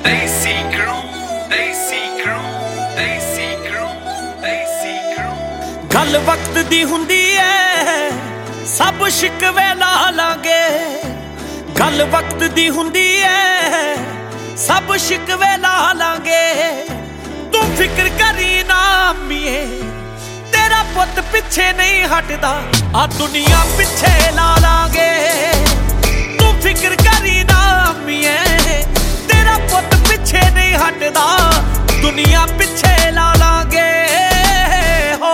Desi crew, Desi crew, Desi crew, Desi crew। गल वक्त दी हुंदी है सब शिकवे ला लांगे। गल वक्त दी हुंदी है सब शिकवे ला लांगे। तू फिक्र करी ना मिए तेरा पुत पिछे नहीं हटदा आ दुनिया पिछे ला लांगे। तू फिक्र करी ना मिए तेरा पुत पिछे नहीं हटदा दुनिया पिछे ला लांगे। हो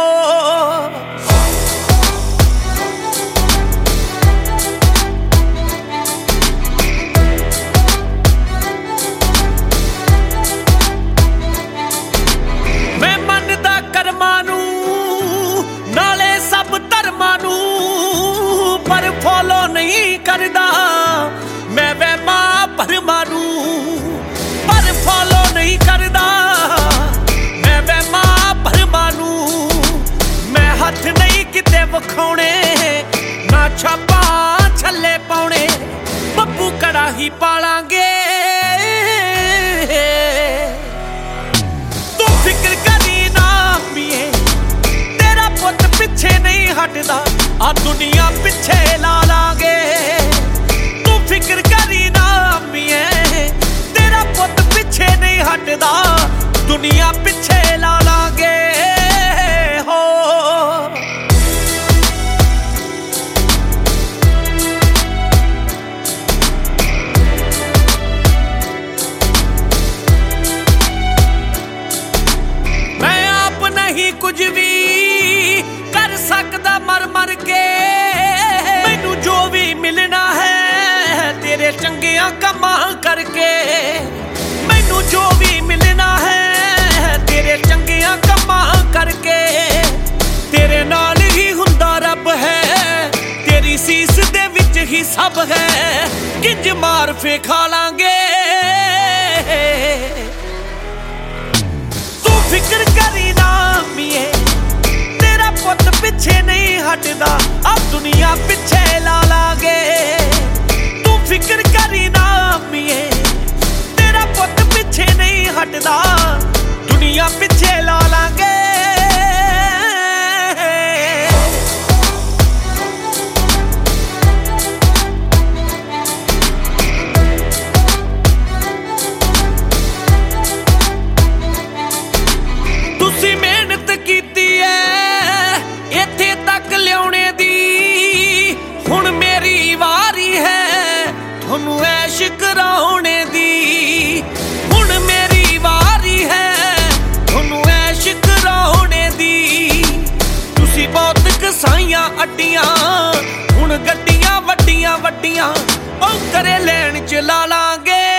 मैं मनदा कर्मां नू नाले सब धर्मां नू पर फॉलो नहीं करदा मैं वहमां भरमां नू पर फॉलो नहीं करदा मैं वहमां भरमां नू। मैं हथ नहीं किते वखाउने ना छापा छल्ले पाउणे बब्बू कड़ाही पालांगे। तू फिक्र करी ना मिए तेरा पुत पिछे नहीं हटदा आ दुनिया पिछे ला लांगे। तू फिक्र करी ना मिए तेरा पुत पिछे नहीं हटदा दुनिया पिछे ला लांगे। हो मैं आप नहीं कुछ भी कर सकदा मर मर के। मैनू जो भी मिलना है तेरे चंगियां कमां करके। मैनू जो भी मिलना है तेरे चंगियां कमां करके। तेरे नाल ही हुंदा रब है तेरी सीस दे विच ही सब है किंज मार फे खा लांगे। तू फिक्र करी ना मिए तेरा पुत पिछे नहीं हटदा अब दुनिया पिछे ला लांगे। तू फिक्र करी ना मिए तेरा पुत पिछे नहीं हटदा दुनिया पिछे ला लांगे। तुसी मेहनत कीती है इत्थे तक लियाने दी हुण मेरी वारी है तुहानू ऐश कराउणे दी। हुण मेरी वारी है तुहानू ऐश कराउणे दी। तुसी बहुत कसाइयां अड्डियां हुण गड्डियां वड्डियां वड्डियां ओ करे लैण च ला लांगे।